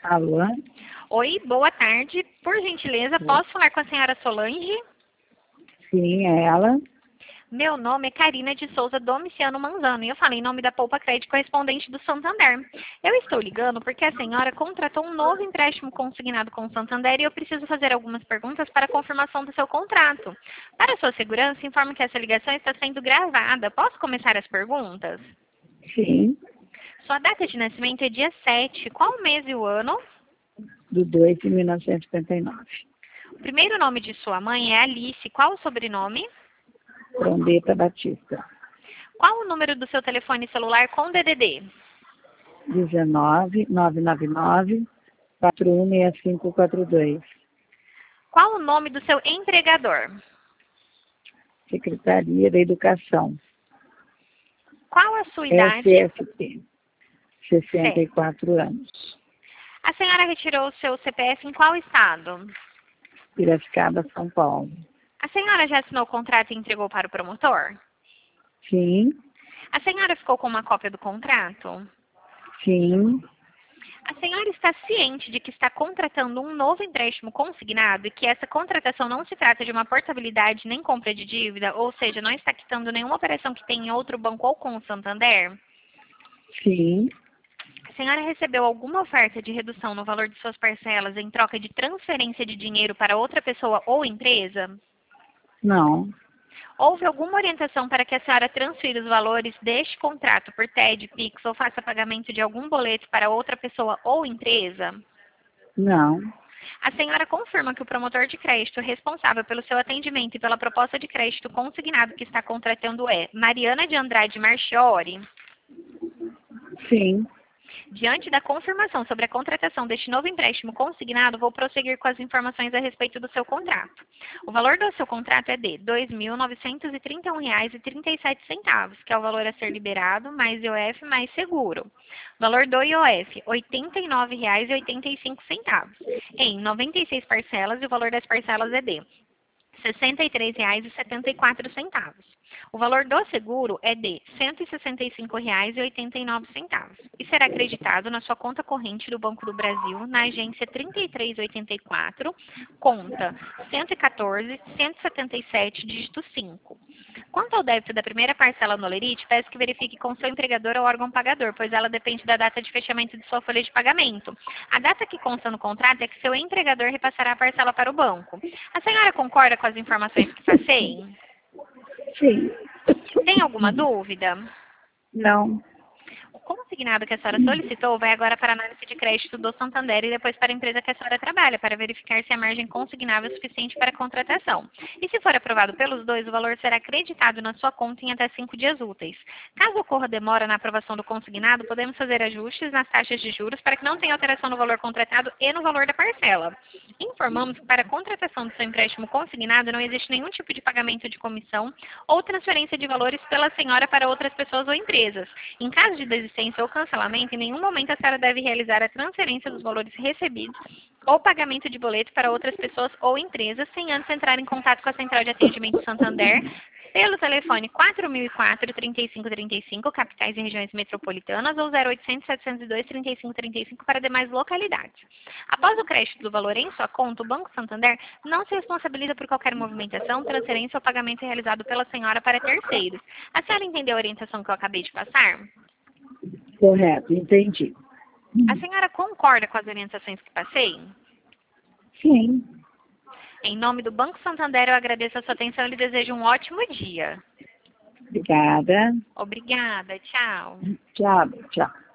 Alô? Oi, boa tarde. Por gentileza, posso falar com a senhora Solange? Sim, é ela. Meu nome é Karina de Souza Domiciano Manzano e eu falei em nome da Poupa Crédito correspondente do Santander. Eu estou ligando porque a senhora contratou um novo empréstimo consignado com o Santander e eu preciso fazer algumas perguntas para a confirmação do seu contrato. Para sua segurança, informo que essa ligação está sendo gravada. Posso começar as perguntas? Sim, Sua data de nascimento é dia 7. Qual o mês e o ano? do 2 de 1959. O primeiro nome de sua mãe é Alice. Qual o sobrenome? Trombeta Batista. Qual o número do seu telefone celular com DDD? 19 999 416542. Qual o nome do seu empregador? Secretaria da Educação. Qual a sua idade? SST. Certo. 64 anos. A senhora retirou o seu CPF em qual estado? Piracicaba, São Paulo. A senhora já assinou o contrato e entregou para o promotor? Sim, A senhora ficou com uma cópia do contrato? sim, A senhora está ciente de que está contratando um novo empréstimo consignado e que essa contratação não se trata de uma portabilidade nem compra de dívida, ou seja, não está quitando nenhuma operação que tem em outro banco ou com o Santander? sim. A senhora recebeu alguma oferta de redução no valor de suas parcelas em troca de transferência de dinheiro para outra pessoa ou empresa? Não, Houve alguma orientação para que a senhora transfira os valores deste contrato por TED, Pix ou faça pagamento de algum boleto para outra pessoa ou empresa? não. A senhora confirma que o promotor de crédito responsável pelo seu atendimento e pela proposta de crédito consignado que está contratando é Mariana de Andrade Marchiori? Sim, Diante da confirmação sobre a contratação deste novo empréstimo consignado, vou prosseguir com as informações a respeito do seu contrato. O valor do seu contrato é de R$ 2.931,37, que é o valor a ser liberado, mais IOF, mais seguro. O valor do IOF, R$ 89,85, em 96 parcelas, e o valor das parcelas é de R$ 63,74. O valor do seguro é de R$ 165,89 e será acreditado na sua conta corrente do Banco do Brasil, na agência 3384, conta 114-177, dígito 5. Quanto ao débito da primeira parcela no Lerite, peço que verifique com seu empregador ou órgão pagador, pois ela depende da data de fechamento de sua folha de pagamento. A data que consta no contrato é que seu empregador repassará a parcela para o banco. A senhora concorda com as informações que passei? sim. Tem alguma dúvida? Não, O consignado que a senhora solicitou vai agora para a análise de crédito do Santander e depois para a empresa que a senhora trabalha, para verificar se a margem consignável é suficiente para a contratação. E se for aprovado pelos dois, o valor será acreditado na sua conta em até 5 dias úteis. Caso ocorra demora na aprovação do consignado, podemos fazer ajustes nas taxas de juros para que não tenha alteração no valor contratado e no valor da parcela. Informamos que para a contratação do seu empréstimo consignado não existe nenhum tipo de pagamento de comissão ou transferência de valores pela senhora para outras pessoas ou empresas. Em caso de desistência ou cancelamento, em nenhum momento a senhora deve realizar a transferência dos valores recebidos ou pagamento de boleto para outras pessoas ou empresas, sem antes entrar em contato com a Central de Atendimento Santander pelo telefone 4004-3535, capitais e regiões metropolitanas, ou 0800-702-3535 para demais localidades. Após o crédito do valor em sua conta, o Banco Santander não se responsabiliza por qualquer movimentação, transferência ou pagamento realizado pela senhora para terceiros. A senhora entendeu a orientação que eu acabei de passar? correto, entendi. A senhora concorda com as orientações que passei? Sim, Em nome do Banco Santander, eu agradeço a sua atenção e lhe desejo um ótimo dia. obrigada. Obrigada, tchau. Tchau, tchau.